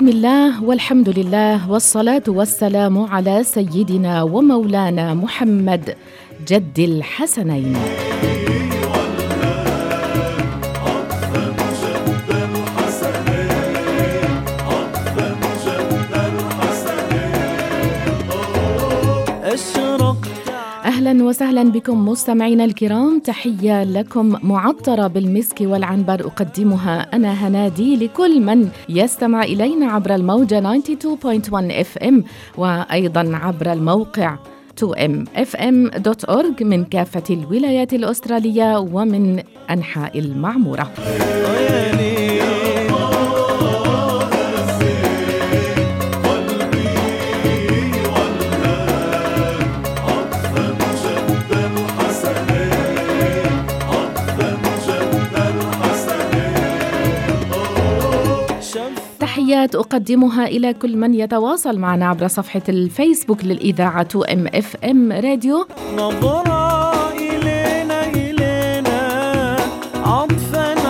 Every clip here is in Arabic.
بسم الله والحمد لله والصلاة والسلام على سيدنا ومولانا محمد جد الحسنين. أهلا وسهلا بكم مستمعينا الكرام، تحية لكم معطرة بالمسك والعنبر أقدمها أنا هنادي لكل من يستمع إلينا عبر الموجة 92.1 FM وأيضا عبر الموقع 2mfm.org من كافة الولايات الأسترالية ومن أنحاء المعمورة. تحيات أقدمها إلى كل من يتواصل معنا عبر صفحة الفيسبوك للإذاعة 2MFM راديو. نظرة إلينا عطفاً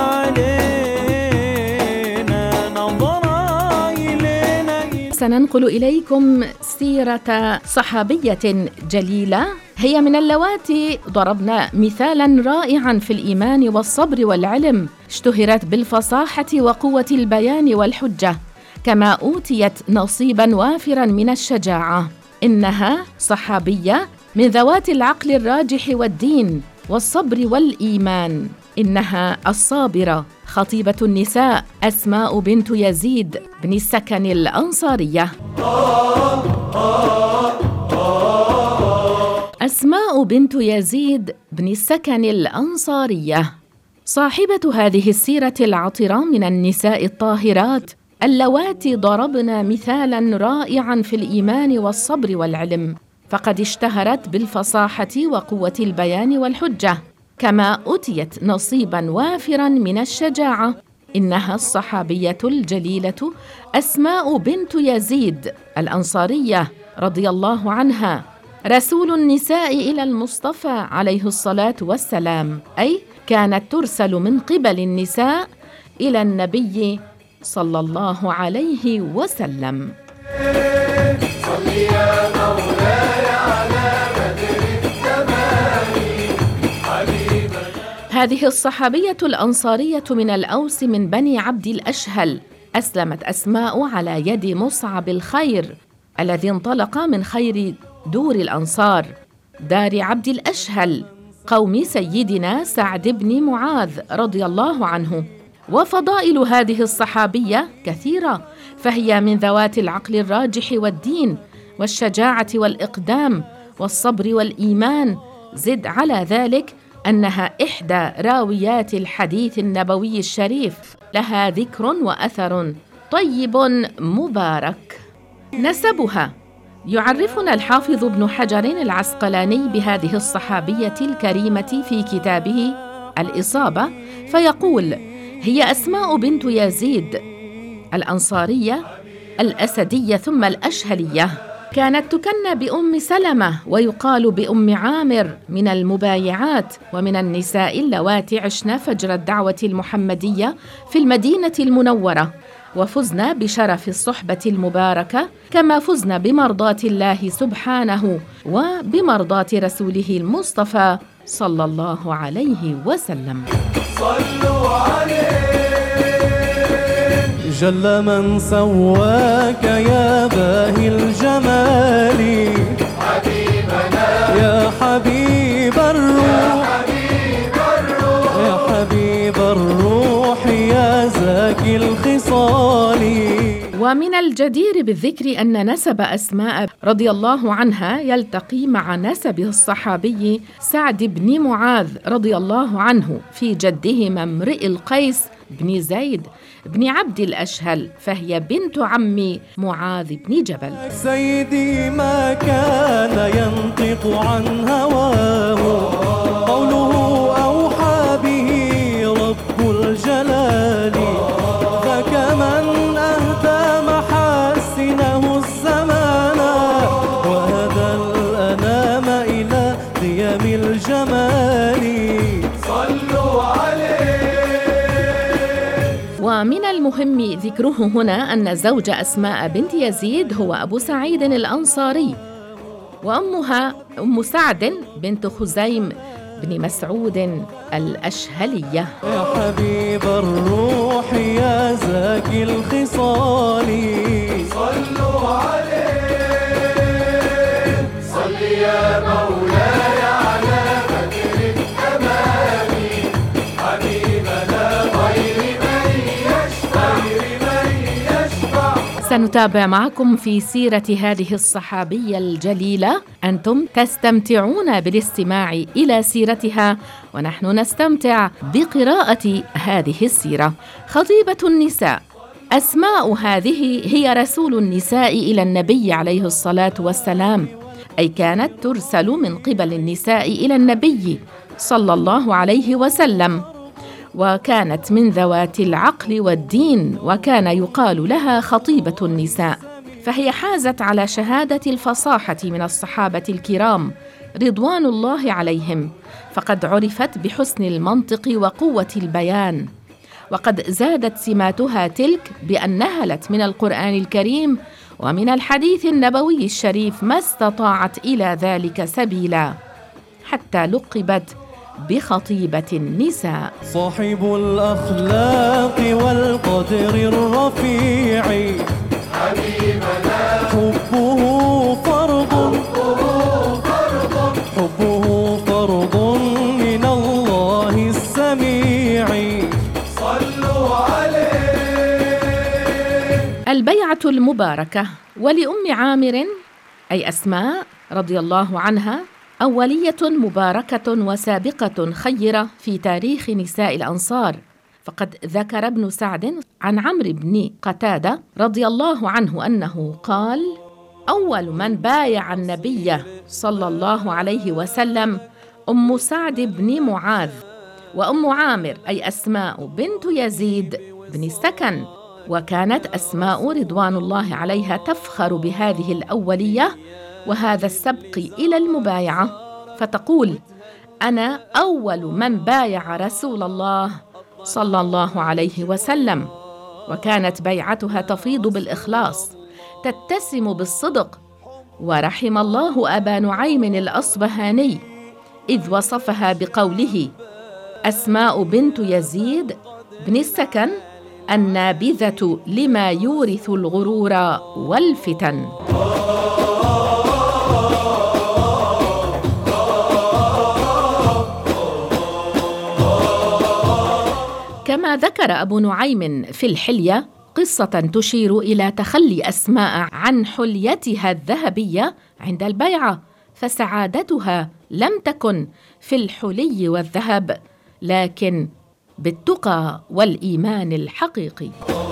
علينا، نظرة إلينا. سننقل إليكم سيرة صحابية جليلة هي من اللواتي ضربنا مثالاً رائعاً في الإيمان والصبر والعلم، اشتهرت بالفصاحة وقوة البيان والحجة، كما أوتيت نصيباً وافراً من الشجاعة. إنها صحابية من ذوات العقل الراجح والدين والصبر والإيمان. إنها الصابرة خطيبة النساء أسماء بنت يزيد بن السكن الأنصارية. أسماء بنت يزيد بن السكن الأنصارية صاحبة هذه السيرة العطرة من النساء الطاهرات اللواتي ضربنا مثالاً رائعاً في الإيمان والصبر والعلم، فقد اشتهرت بالفصاحة وقوة البيان والحجة، كما أتيت نصيباً وافراً من الشجاعة. إنها الصحابية الجليلة أسماء بنت يزيد الأنصارية رضي الله عنها، رسول النساء إلى المصطفى عليه الصلاة والسلام، أي كانت ترسل من قبل النساء إلى النبي صلى الله عليه وسلم. صل يا مولاي على بدر الزمان حبيبنا. هذه الصحابية الأنصارية من الأوس من بني عبد الأشهل، أسلمت أسماء على يد مصعب الخير الذي انطلق من خير دور الأنصار، دار عبد الأشهل، قوم سيدنا سعد بن معاذ رضي الله عنه. وفضائل هذه الصحابية كثيرة، فهي من ذوات العقل الراجح والدين والشجاعة والإقدام والصبر والإيمان. زد على ذلك أنها إحدى راويات الحديث النبوي الشريف، لها ذكر وأثر طيب مبارك. نسبها يعرفنا الحافظ ابن حجر العسقلاني بهذه الصحابية الكريمة في كتابه الإصابة، فيقول: هي أسماء بنت يزيد الأنصارية الأسدية ثم الأشهلية، كانت تكنى بأم سلمة ويقال بأم عامر، من المبايعات ومن النساء اللواتي عشنا فجر الدعوة المحمدية في المدينة المنورة، وفزنا بشرف الصحبة المباركة، كما فزنا بمرضاة الله سبحانه وبمرضاة رسوله المصطفى صلى الله عليه وسلم. صلوا عليه. جل من سواك يا باهي الجمال حبيبنا يا حبيب الروح، يا حبيب الروح يا زاكي الخصال. ومن الجدير بالذكر أن نسب أسماء رضي الله عنها يلتقي مع نسب الصحابي سعد بن معاذ رضي الله عنه في جدهما امرئ القيس بن زيد بن عبد الأشهل، فهي بنت عم معاذ بن جبل. سيدي ما كان ينطق عن هواه، قوله أوحى به رب الجلال، فكمن أهدى محاسنه الزمان وهدى الأنام إلى قيم الجمال. صلوا عليه. ومن المهم ذكره هنا أن زوج أسماء بنت يزيد هو أبو سعيد الأنصاري، وأمها أم سعد بنت خزيم بن مسعود الأشهلية. يا حبيب الروح يا زاكي الخصال، صلوا عليه صل يا مولاي على بدر التمام، حبيبنا غير من يشفع. سنتابع معكم في سيرة هذه الصحابية الجليلة، أنتم تستمتعون بالاستماع إلى سيرتها ونحن نستمتع بقراءة هذه السيرة. خطيبة النساء أسماء هذه هي رسول النساء إلى النبي عليه الصلاة والسلام، أي كانت ترسل من قبل النساء إلى النبي صلى الله عليه وسلم، وكانت من ذوات العقل والدين، وكان يقال لها خطيبة النساء، فهي حازت على شهادة الفصاحة من الصحابة الكرام رضوان الله عليهم، فقد عرفت بحسن المنطق وقوة البيان، وقد زادت سماتها تلك بأن نهلت من القرآن الكريم ومن الحديث النبوي الشريف ما استطاعت إلى ذلك سبيلا، حتى لقبت بخطيبة النساء. صاحب الأخلاق والقدر الرفيع، حبيبنا حبه فرض من الله السميع، صلوا عليه. البيعة المباركة. ولأم عامر أي أسماء رضي الله عنها أولية مباركة وسابقة خيرة في تاريخ نساء الأنصار، فقد ذكر ابن سعد عن عمرو بن قتادة رضي الله عنه أنه قال: أول من بايع النبي صلى الله عليه وسلم أم سعد بن معاذ، وأم عامر أي أسماء بنت يزيد بن السكن، وكانت أسماء رضوان الله عليها تفخر بهذه الأولية وهذا السبق إلى المبايعة، فتقول: أنا أول من بايع رسول الله صلى الله عليه وسلم. وكانت بيعتها تفيض بالإخلاص، تتسم بالصدق، ورحم الله أبا نعيم الأصبهاني إذ وصفها بقوله: أسماء بنت يزيد بن السكن النابذة لما يورث الغرور والفتن. كما ذكر أبو نعيم في الحلية قصة تشير إلى تخلي أسماء عن حليتها الذهبية عند البيعة، فسعادتها لم تكن في الحلي والذهب، لكن بالتقى والإيمان الحقيقي.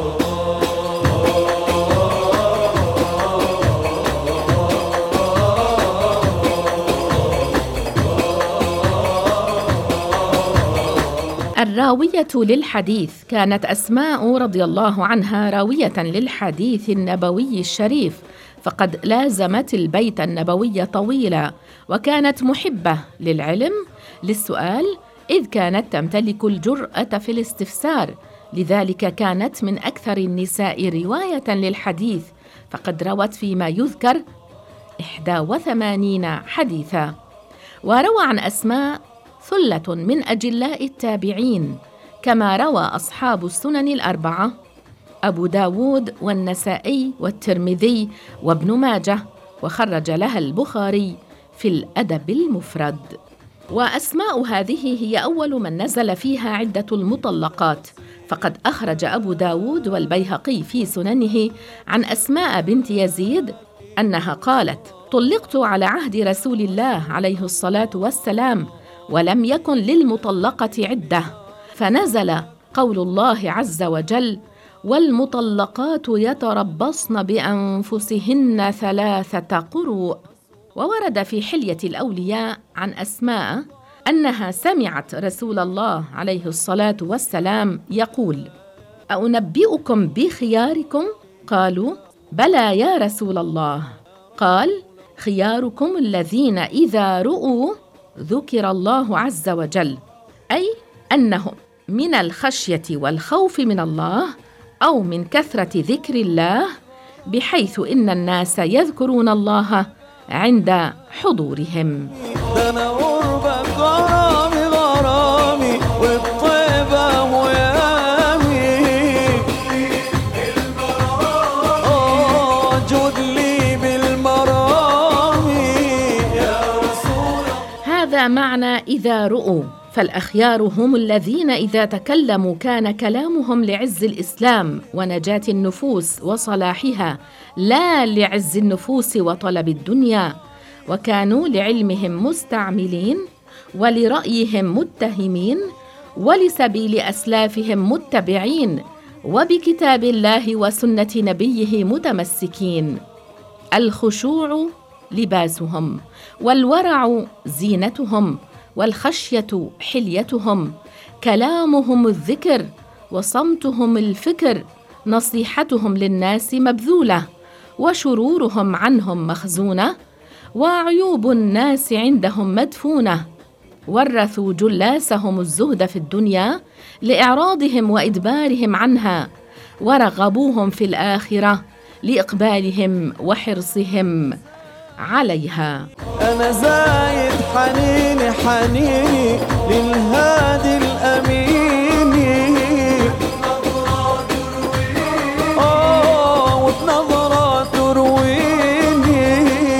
الراوية للحديث. كانت أسماء رضي الله عنها راوية للحديث النبوي الشريف، فقد لازمت البيت النبوي طويلا، وكانت محبة للعلم للسؤال، إذ كانت تمتلك الجرأة في الاستفسار، لذلك كانت من أكثر النساء رواية للحديث، فقد روت فيما يذكر 81 حديثا. وروى عن أسماء ثلة من أجلاء التابعين، كما روى أصحاب السنن الأربعة أبو داود والنسائي والترمذي وابن ماجه، وخرج لها البخاري في الأدب المفرد. وأسماء هذه هي أول من نزل فيها عدة المطلقات، فقد أخرج أبو داود والبيهقي في سننه عن أسماء بنت يزيد أنها قالت: طلقت على عهد رسول الله عليه الصلاة والسلام، ولم يكن للمطلقة عدة، فنزل قول الله عز وجل: والمطلقات يتربصن بأنفسهن 3 قروء. وورد في حلية الأولياء عن أسماء أنها سمعت رسول الله عليه الصلاة والسلام يقول: أنبئكم بخياركم؟ قالوا: بلى يا رسول الله. قال: خياركم الذين إذا رؤوا ذكر الله عز وجل، أي أنهم من الخشية والخوف من الله أو من كثرة ذكر الله، بحيث إن الناس يذكرون الله عند حضورهم. أنا قربك غرامي غرامي والطيبة ويامي، جود لي بالمرامي يا رسول الله. هذا معنى إذا رؤوا، فالأخيار هم الذين إذا تكلموا كان كلامهم لعز الإسلام ونجاة النفوس وصلاحها، لا لعز النفوس وطلب الدنيا، وكانوا لعلمهم مستعملين ولرأيهم متهمين ولسبيل أسلافهم متبعين وبكتاب الله وسنة نبيه متمسكين. الخشوع لباسهم، والورع زينتهم، والخشية حليتهم، كلامهم الذكر، وصمتهم الفكر، نصيحتهم للناس مبذولة، وشرورهم عنهم مخزونة، وعيوب الناس عندهم مدفونة. ورثوا جلاسهم الزهد في الدنيا لإعراضهم وإدبارهم عنها، ورغبوهم في الآخرة لإقبالهم وحرصهم عليها. أنا زايد حنيني حنيني للهادي الأمين، وبنظرة ترويني.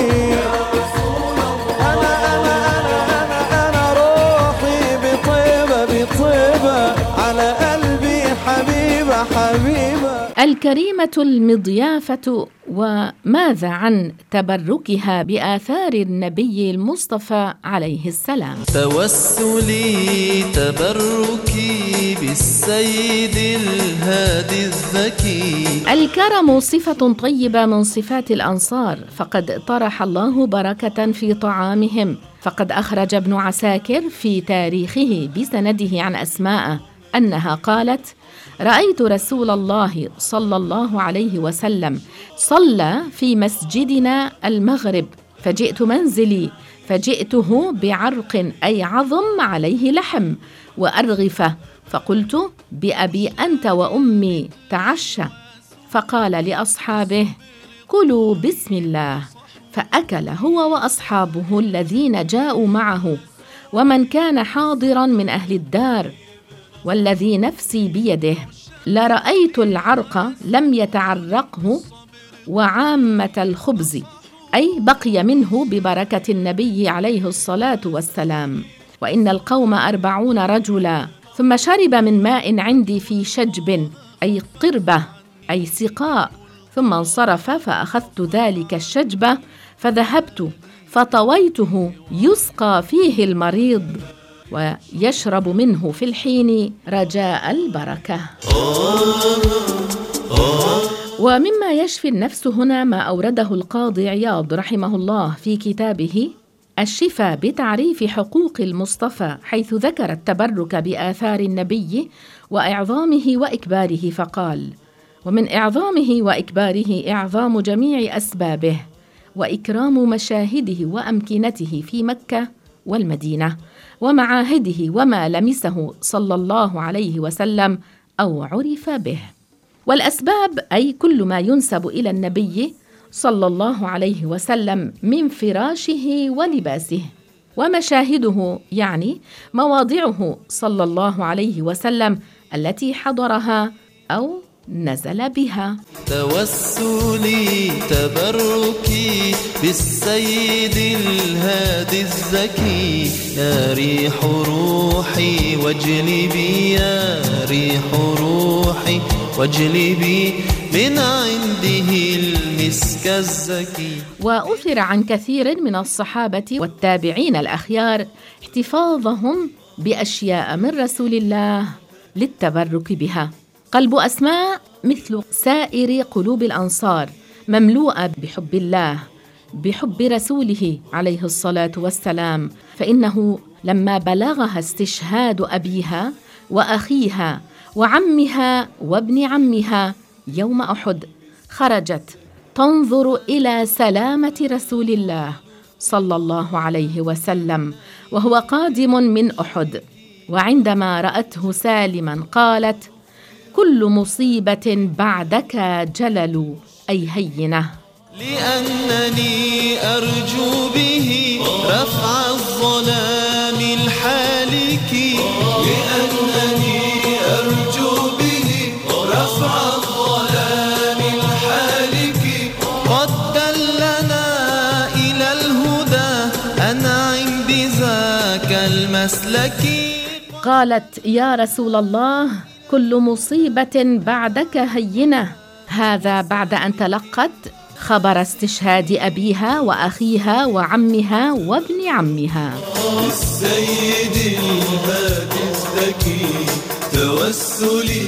أنا روحي بطيبة بطيبة على قلبي حبيبة حبيبة. الكريمة المضيافة، وماذا عن تبركها بآثار النبي المصطفى عليه السلام؟ توسلي تبركي بالسيد الهادي الذكي. الكرم صفة طيبة من صفات الأنصار، فقد طرح الله بركة في طعامهم، فقد أخرج ابن عساكر في تاريخه بسنده عن أسماء أنها قالت: رأيت رسول الله صلى الله عليه وسلم صلى في مسجدنا المغرب، فجئت منزلي فجئته بعرق أي عظم عليه لحم وأرغفة، فقلت: بأبي أنت وأمي تعشى. فقال لأصحابه: كلوا بسم الله، فأكل هو وأصحابه الذين جاءوا معه ومن كان حاضرا من أهل الدار، والذي نفسي بيده لرأيت العرق لم يتعرقه وعامة الخبز، أي بقي منه ببركة النبي عليه الصلاة والسلام. وإن القوم 40 رجلا، ثم شرب من ماء عندي في شجب، أي قربة أي سقاء، ثم انصرف، فأخذت ذلك الشجب فذهبت فطويته يسقى فيه المريض ويشرب منه في الحين رجاء البركة. ومما يشفي النفس هنا ما أورده القاضي عياض رحمه الله في كتابه الشفاء بتعريف حقوق المصطفى، حيث ذكر التبرك بآثار النبي وإعظامه وإكباره، فقال: ومن إعظامه وإكباره إعظام جميع أسبابه، وإكرام مشاهده وأمكنته في مكة والمدينة، ومعاهده وما لمسه صلى الله عليه وسلم أو عرف به. والأسباب أي كل ما ينسب إلى النبي صلى الله عليه وسلم من فراشه ولباسه، ومشاهده يعني مواضعه صلى الله عليه وسلم التي حضرها أو نزل بها. توسلي تبركي بالسيد الهادي الذكي، يا ريح روحي واجلبي، يا ريح روحي واجلبي من عنده المسك الزكي. وأثر عن كثير من الصحابة والتابعين الأخيار احتفاظهم بأشياء من رسول الله للتبرك بها. قلب أسماء مثل سائر قلوب الأنصار مملوءة بحب الله، بحب رسوله عليه الصلاة والسلام، فإنه لما بلغها استشهاد أبيها وأخيها وعمها وابن عمها يوم أحد، خرجت تنظر إلى سلامة رسول الله صلى الله عليه وسلم وهو قادم من أحد، وعندما رأته سالما قالت: كل مصيبة بعدك جلل أي هينة. لأنني أرجو به رفع الظلام الحالك، لأنني أرجو به رفع الظلام الحالك، قد دلنا إلى الهدى أنعم بذاك المسلك. قالت: يا رسول الله، كل مصيبة بعدك هينة. هذا بعد أن تلقت خبر استشهاد أبيها وأخيها وعمها وابن عمها. بالسيد الهادي الذكي توسلي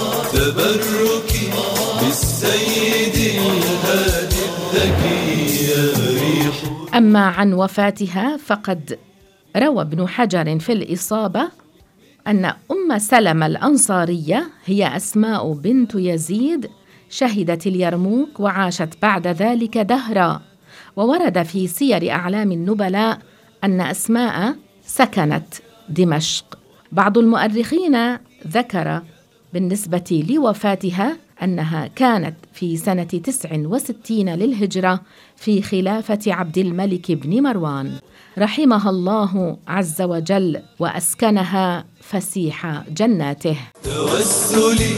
تبركي، بالسيد الهادي الذكي يا ريح. أما عن وفاتها فقد روى ابن حجر في الإصابة أن أم سلمة الأنصارية هي أسماء بنت يزيد، شهدت اليرموك وعاشت بعد ذلك دهرا. وورد في سير أعلام النبلاء أن أسماء سكنت دمشق. بعض المؤرخين ذكر بالنسبة لوفاتها أنها كانت في سنة 69 للهجرة في خلافة عبد الملك بن مروان، رحمها الله عز وجل وأسكنها فسيح جناته. توسلي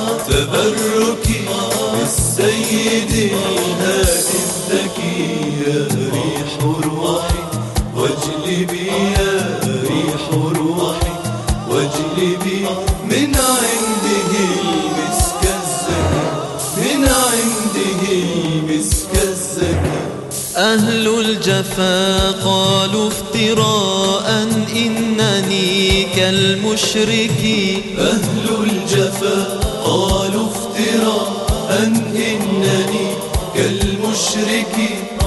تبركي بالسيد الهادي الذكي يا ريح روحي واجلبي، يا ريح روحي واجلبي من عنده المسك الزكي، من عنده المسك الزكي. أهل الجفا قالوا افتراء إنني كالمشرك، أهل الجفا قالوا افتراء إنني كالمشرك،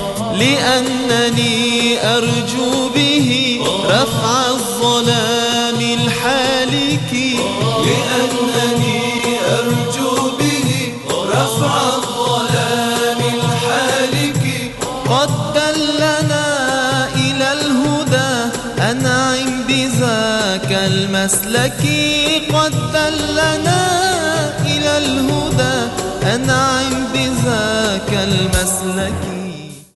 لأنني أرجو به رفع الظلام الحالك، لأنني أرجو به رفع الظلام الحالك، قد دلنا إلى الهدى أنعم بذاك المسلك، قد دلنا إلى الهدى أنعم بذاك المسلك.